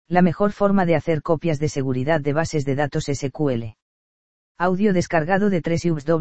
La mejor forma de hacer copias de seguridad de bases de datos SQL. Audio descargado de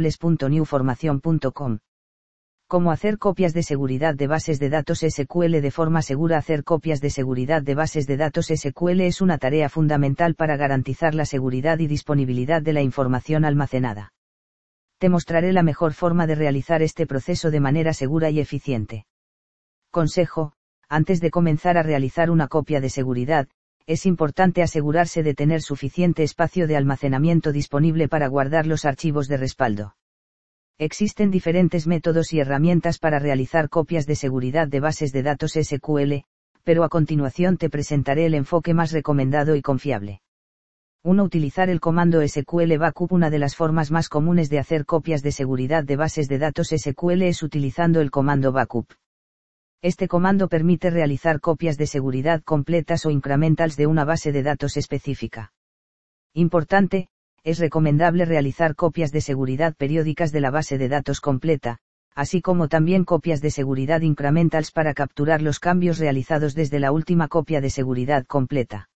www.newformation.com. Cómo hacer copias de seguridad de bases de datos SQL de forma segura. Hacer copias de seguridad de bases de datos SQL es una tarea fundamental para garantizar la seguridad y disponibilidad de la información almacenada. Te mostraré la mejor forma de realizar este proceso de manera segura y eficiente. Consejo: antes de comenzar a realizar una copia de seguridad, es importante asegurarse de tener suficiente espacio de almacenamiento disponible para guardar los archivos de respaldo. Existen diferentes métodos y herramientas para realizar copias de seguridad de bases de datos SQL, pero a continuación te presentaré el enfoque más recomendado y confiable. 1. Utilizar el comando SQL Backup. Una de las formas más comunes de hacer copias de seguridad de bases de datos SQL es utilizando el comando Backup. Este comando permite realizar copias de seguridad completas o incrementals de una base de datos específica. Importante: es recomendable realizar copias de seguridad periódicas de la base de datos completa, así como también copias de seguridad incrementals para capturar los cambios realizados desde la última copia de seguridad completa.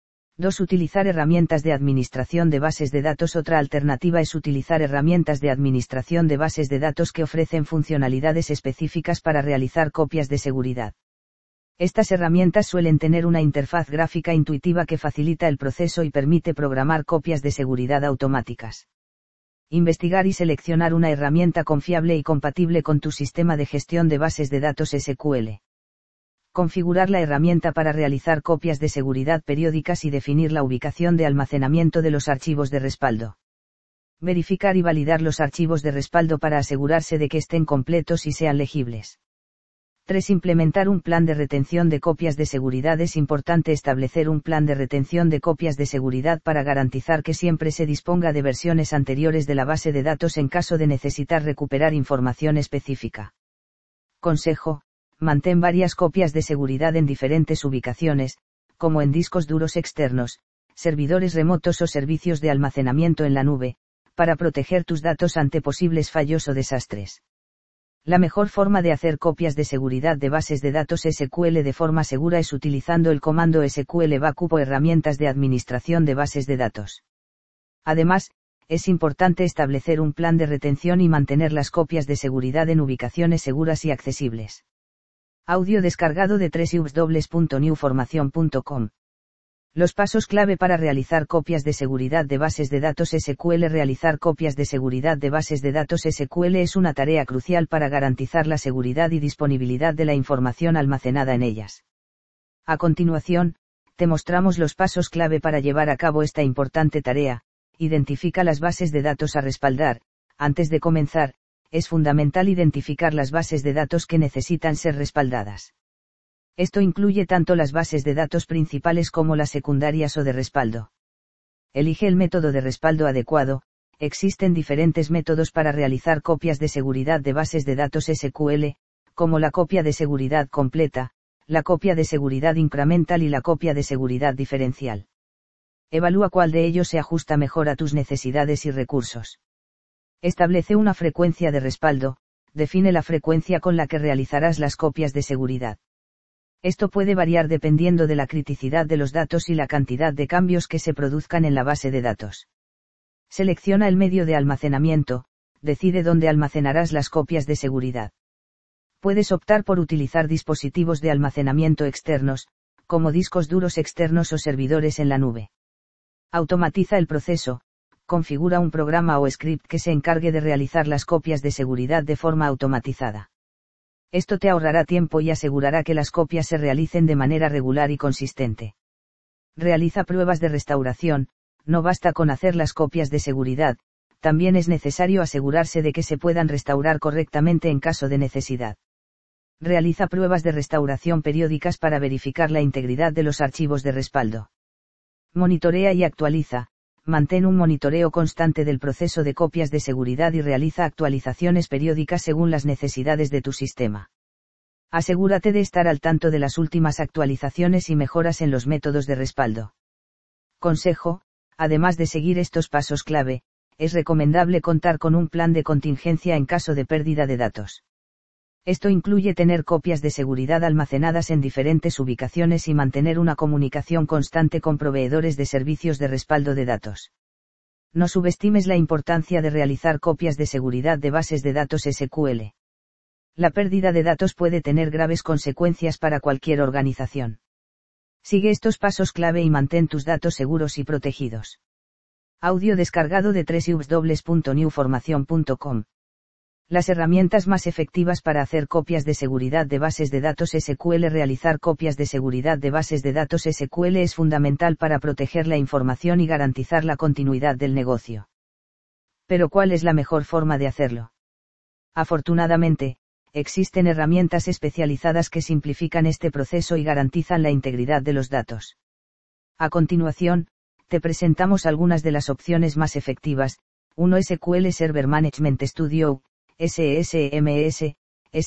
2. Utilizar herramientas de administración de bases de datos. Otra alternativa es utilizar herramientas de administración de bases de datos que ofrecen funcionalidades específicas para realizar copias de seguridad. Estas herramientas suelen tener una interfaz gráfica intuitiva que facilita el proceso y permite programar copias de seguridad automáticas. Investigar y seleccionar una herramienta confiable y compatible con tu sistema de gestión de bases de datos SQL. Configurar la herramienta para realizar copias de seguridad periódicas y definir la ubicación de almacenamiento de los archivos de respaldo. Verificar y validar los archivos de respaldo para asegurarse de que estén completos y sean legibles. 3. Implementar un plan de retención de copias de seguridad. Es importante establecer un plan de retención de copias de seguridad para garantizar que siempre se disponga de versiones anteriores de la base de datos en caso de necesitar recuperar información específica. Consejo: mantén varias copias de seguridad en diferentes ubicaciones, como en discos duros externos, servidores remotos o servicios de almacenamiento en la nube, para proteger tus datos ante posibles fallos o desastres. La mejor forma de hacer copias de seguridad de bases de datos SQL de forma segura es utilizando el comando SQL Backup o herramientas de administración de bases de datos. Además, es importante establecer un plan de retención y mantener las copias de seguridad en ubicaciones seguras y accesibles. Audio descargado de www.newformation.com. Los pasos clave para realizar copias de seguridad de bases de datos SQL. Realizar copias de seguridad de bases de datos SQL es una tarea crucial para garantizar la seguridad y disponibilidad de la información almacenada en ellas. A continuación, te mostramos los pasos clave para llevar a cabo esta importante tarea. Identifica las bases de datos a respaldar. Antes de comenzar, es fundamental identificar las bases de datos que necesitan ser respaldadas. Esto incluye tanto las bases de datos principales como las secundarias o de respaldo. Elige el método de respaldo adecuado. Existen diferentes métodos para realizar copias de seguridad de bases de datos SQL, como la copia de seguridad completa, la copia de seguridad incremental y la copia de seguridad diferencial. Evalúa cuál de ellos se ajusta mejor a tus necesidades y recursos. Establece una frecuencia de respaldo. Define la frecuencia con la que realizarás las copias de seguridad. Esto puede variar dependiendo de la criticidad de los datos y la cantidad de cambios que se produzcan en la base de datos. Selecciona el medio de almacenamiento. Decide dónde almacenarás las copias de seguridad. Puedes optar por utilizar dispositivos de almacenamiento externos, como discos duros externos o servidores en la nube. Automatiza el proceso. Configura un programa o script que se encargue de realizar las copias de seguridad de forma automatizada. Esto te ahorrará tiempo y asegurará que las copias se realicen de manera regular y consistente. Realiza pruebas de restauración. No basta con hacer las copias de seguridad, también es necesario asegurarse de que se puedan restaurar correctamente en caso de necesidad. Realiza pruebas de restauración periódicas para verificar la integridad de los archivos de respaldo. Monitorea y actualiza. Mantén un monitoreo constante del proceso de copias de seguridad y realiza actualizaciones periódicas según las necesidades de tu sistema. Asegúrate de estar al tanto de las últimas actualizaciones y mejoras en los métodos de respaldo. Consejo: además de seguir estos pasos clave, es recomendable contar con un plan de contingencia en caso de pérdida de datos. Esto incluye tener copias de seguridad almacenadas en diferentes ubicaciones y mantener una comunicación constante con proveedores de servicios de respaldo de datos. No subestimes la importancia de realizar copias de seguridad de bases de datos SQL. La pérdida de datos puede tener graves consecuencias para cualquier organización. Sigue estos pasos clave y mantén tus datos seguros y protegidos. Audio descargado de www.newformation.com. Las herramientas más efectivas para hacer copias de seguridad de bases de datos SQL. Realizar copias de seguridad de bases de datos SQL es fundamental para proteger la información y garantizar la continuidad del negocio. Pero ¿cuál es la mejor forma de hacerlo? Afortunadamente, existen herramientas especializadas que simplifican este proceso y garantizan la integridad de los datos. A continuación, te presentamos algunas de las opciones más efectivas. 1. SQL Server Management Studio, SSMS.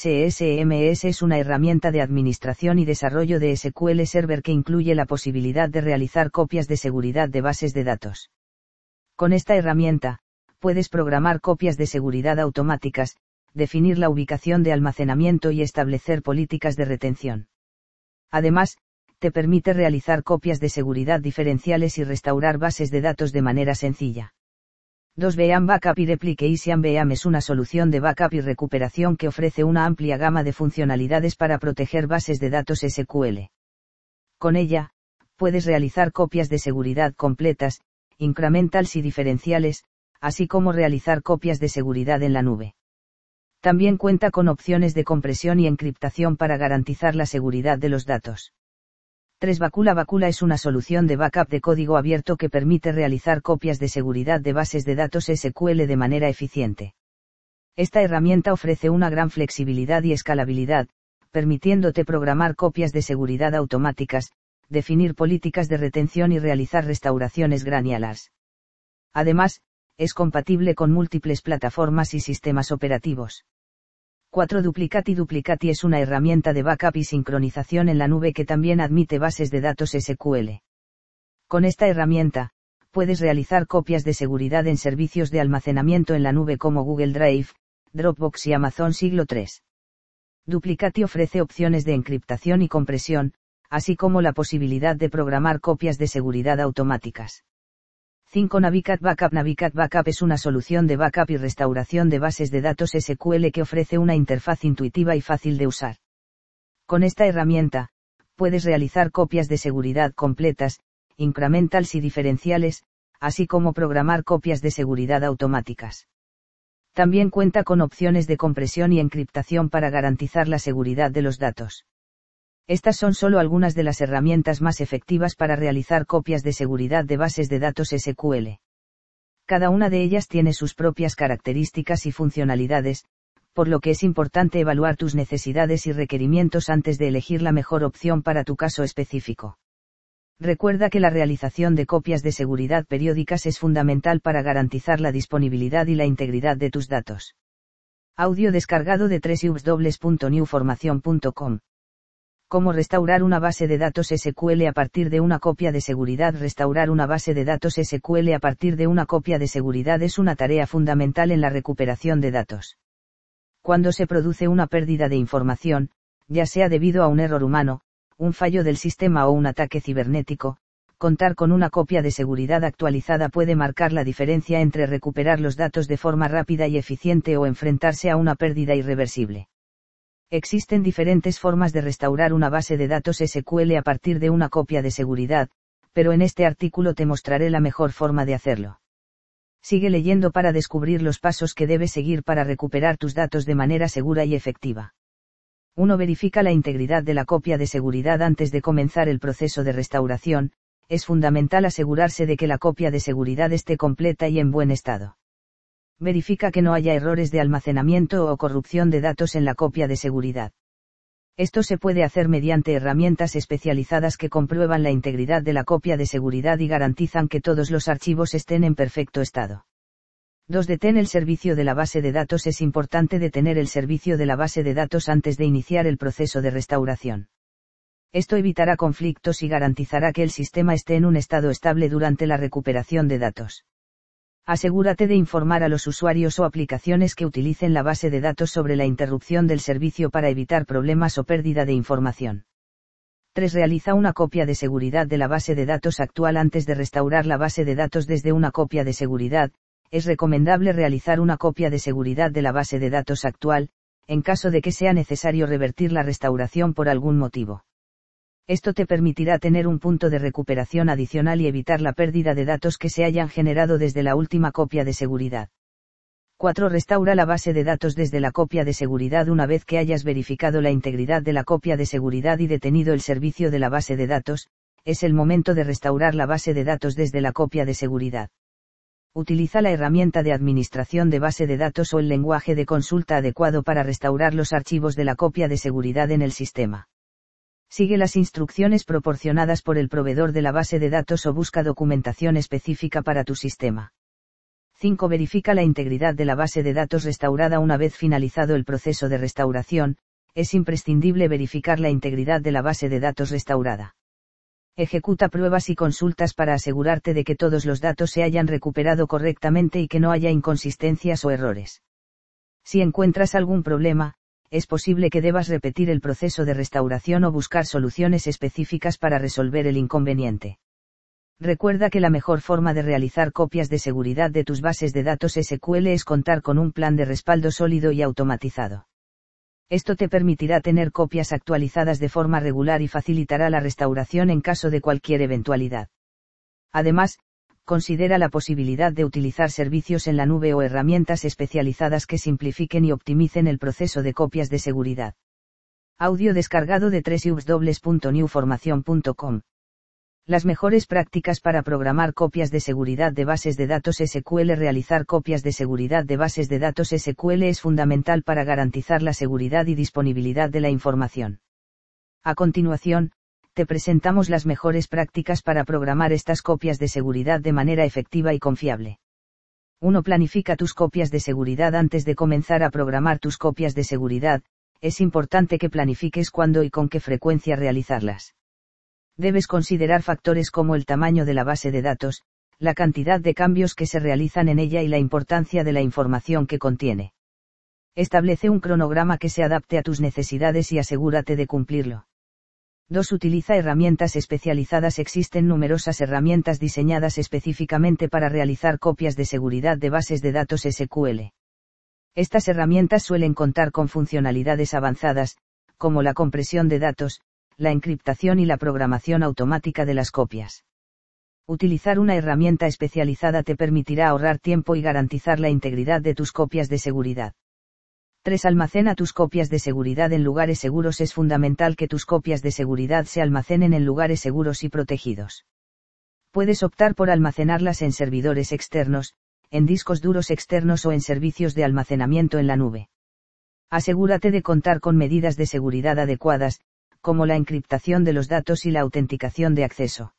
SSMS es una herramienta de administración y desarrollo de SQL Server que incluye la posibilidad de realizar copias de seguridad de bases de datos. Con esta herramienta, puedes programar copias de seguridad automáticas, definir la ubicación de almacenamiento y establecer políticas de retención. Además, te permite realizar copias de seguridad diferenciales y restaurar bases de datos de manera sencilla. 2. Veeam Backup y Replication. Veeam es una solución de backup y recuperación que ofrece una amplia gama de funcionalidades para proteger bases de datos SQL. Con ella, puedes realizar copias de seguridad completas, incrementals y diferenciales, así como realizar copias de seguridad en la nube. También cuenta con opciones de compresión y encriptación para garantizar la seguridad de los datos. 3. Bacula. Bacula es una solución de backup de código abierto que permite realizar copias de seguridad de bases de datos SQL de manera eficiente. Esta herramienta ofrece una gran flexibilidad y escalabilidad, permitiéndote programar copias de seguridad automáticas, definir políticas de retención y realizar restauraciones granular. Además, es compatible con múltiples plataformas y sistemas operativos. 4. Duplicati. Duplicati es una herramienta de backup y sincronización en la nube que también admite bases de datos SQL. Con esta herramienta, puedes realizar copias de seguridad en servicios de almacenamiento en la nube como Google Drive, Dropbox y Amazon Siglo 3. Duplicati ofrece opciones de encriptación y compresión, así como la posibilidad de programar copias de seguridad automáticas. 5. Navicat Backup. Navicat Backup es una solución de backup y restauración de bases de datos SQL que ofrece una interfaz intuitiva y fácil de usar. Con esta herramienta, puedes realizar copias de seguridad completas, incrementals y diferenciales, así como programar copias de seguridad automáticas. También cuenta con opciones de compresión y encriptación para garantizar la seguridad de los datos. Estas son solo algunas de las herramientas más efectivas para realizar copias de seguridad de bases de datos SQL. Cada una de ellas tiene sus propias características y funcionalidades, por lo que es importante evaluar tus necesidades y requerimientos antes de elegir la mejor opción para tu caso específico. Recuerda que la realización de copias de seguridad periódicas es fundamental para garantizar la disponibilidad y la integridad de tus datos. Audio descargado de www.newformation.com. Cómo restaurar una base de datos SQL a partir de una copia de seguridad. Restaurar una base de datos SQL a partir de una copia de seguridad es una tarea fundamental en la recuperación de datos. Cuando se produce una pérdida de información, ya sea debido a un error humano, un fallo del sistema o un ataque cibernético, contar con una copia de seguridad actualizada puede marcar la diferencia entre recuperar los datos de forma rápida y eficiente o enfrentarse a una pérdida irreversible. Existen diferentes formas de restaurar una base de datos SQL a partir de una copia de seguridad, pero en este artículo te mostraré la mejor forma de hacerlo. Sigue leyendo para descubrir los pasos que debes seguir para recuperar tus datos de manera segura y efectiva. 1. Verifica la integridad de la copia de seguridad antes de comenzar el proceso de restauración. Es fundamental asegurarse de que la copia de seguridad esté completa y en buen estado. Verifica que no haya errores de almacenamiento o corrupción de datos en la copia de seguridad. Esto se puede hacer mediante herramientas especializadas que comprueban la integridad de la copia de seguridad y garantizan que todos los archivos estén en perfecto estado. 2. Detén el servicio de la base de datos. Es importante detener el servicio de la base de datos antes de iniciar el proceso de restauración. Esto evitará conflictos y garantizará que el sistema esté en un estado estable durante la recuperación de datos. Asegúrate de informar a los usuarios o aplicaciones que utilicen la base de datos sobre la interrupción del servicio para evitar problemas o pérdida de información. 3. Realiza una copia de seguridad de la base de datos actual antes de restaurar la base de datos desde una copia de seguridad. Es recomendable realizar una copia de seguridad de la base de datos actual, en caso de que sea necesario revertir la restauración por algún motivo. Esto te permitirá tener un punto de recuperación adicional y evitar la pérdida de datos que se hayan generado desde la última copia de seguridad. 4. Restaura la base de datos desde la copia de seguridad una vez que hayas verificado la integridad de la copia de seguridad y detenido el servicio de la base de datos. Es el momento de restaurar la base de datos desde la copia de seguridad. Utiliza la herramienta de administración de base de datos o el lenguaje de consulta adecuado para restaurar los archivos de la copia de seguridad en el sistema. Sigue las instrucciones proporcionadas por el proveedor de la base de datos o busca documentación específica para tu sistema. 5. Verifica la integridad de la base de datos restaurada una vez finalizado el proceso de restauración. Es imprescindible verificar la integridad de la base de datos restaurada. Ejecuta pruebas y consultas para asegurarte de que todos los datos se hayan recuperado correctamente y que no haya inconsistencias o errores. Si encuentras algún problema, es posible que debas repetir el proceso de restauración o buscar soluciones específicas para resolver el inconveniente. Recuerda que la mejor forma de realizar copias de seguridad de tus bases de datos SQL es contar con un plan de respaldo sólido y automatizado. Esto te permitirá tener copias actualizadas de forma regular y facilitará la restauración en caso de cualquier eventualidad. Además, considera la posibilidad de utilizar servicios en la nube o herramientas especializadas que simplifiquen y optimicen el proceso de copias de seguridad. Audio descargado de www.newformation.com. Las mejores prácticas para programar copias de seguridad de bases de datos SQL. Realizar copias de seguridad de bases de datos SQL es fundamental para garantizar la seguridad y disponibilidad de la información. A continuación, te presentamos las mejores prácticas para programar estas copias de seguridad de manera efectiva y confiable. 1. Planifica tus copias de seguridad antes de comenzar a programar tus copias de seguridad. Es importante que planifiques cuándo y con qué frecuencia realizarlas. Debes considerar factores como el tamaño de la base de datos, la cantidad de cambios que se realizan en ella y la importancia de la información que contiene. Establece un cronograma que se adapte a tus necesidades y asegúrate de cumplirlo. 2. Utiliza herramientas especializadas. Existen numerosas herramientas diseñadas específicamente para realizar copias de seguridad de bases de datos SQL. Estas herramientas suelen contar con funcionalidades avanzadas, como la compresión de datos, la encriptación y la programación automática de las copias. Utilizar una herramienta especializada te permitirá ahorrar tiempo y garantizar la integridad de tus copias de seguridad. 3. Almacena tus copias de seguridad en lugares seguros. Es fundamental que tus copias de seguridad se almacenen en lugares seguros y protegidos. Puedes optar por almacenarlas en servidores externos, en discos duros externos o en servicios de almacenamiento en la nube. Asegúrate de contar con medidas de seguridad adecuadas, como la encriptación de los datos y la autenticación de acceso.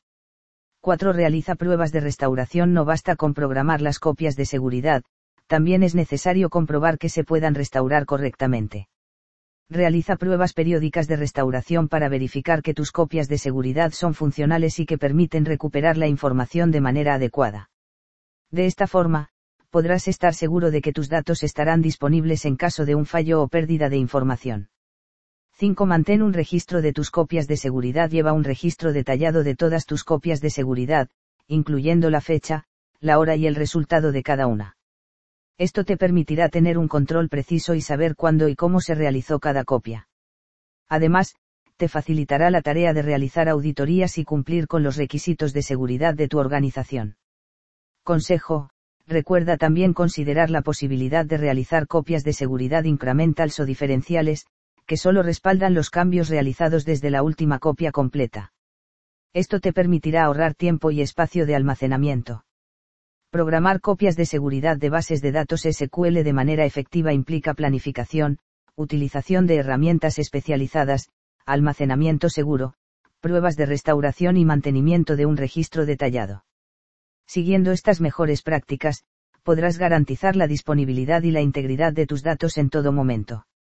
4. Realiza pruebas de restauración. No basta con programar las copias de seguridad, también es necesario comprobar que se puedan restaurar correctamente. Realiza pruebas periódicas de restauración para verificar que tus copias de seguridad son funcionales y que permiten recuperar la información de manera adecuada. De esta forma, podrás estar seguro de que tus datos estarán disponibles en caso de un fallo o pérdida de información. 5. Mantén un registro de tus copias de seguridad. Lleva un registro detallado de todas tus copias de seguridad, incluyendo la fecha, la hora y el resultado de cada una. Esto te permitirá tener un control preciso y saber cuándo y cómo se realizó cada copia. Además, te facilitará la tarea de realizar auditorías y cumplir con los requisitos de seguridad de tu organización. Consejo: recuerda también considerar la posibilidad de realizar copias de seguridad incrementales o diferenciales, que solo respaldan los cambios realizados desde la última copia completa. Esto te permitirá ahorrar tiempo y espacio de almacenamiento. Programar copias de seguridad de bases de datos SQL de manera efectiva implica planificación, utilización de herramientas especializadas, almacenamiento seguro, pruebas de restauración y mantenimiento de un registro detallado. Siguiendo estas mejores prácticas, podrás garantizar la disponibilidad y la integridad de tus datos en todo momento.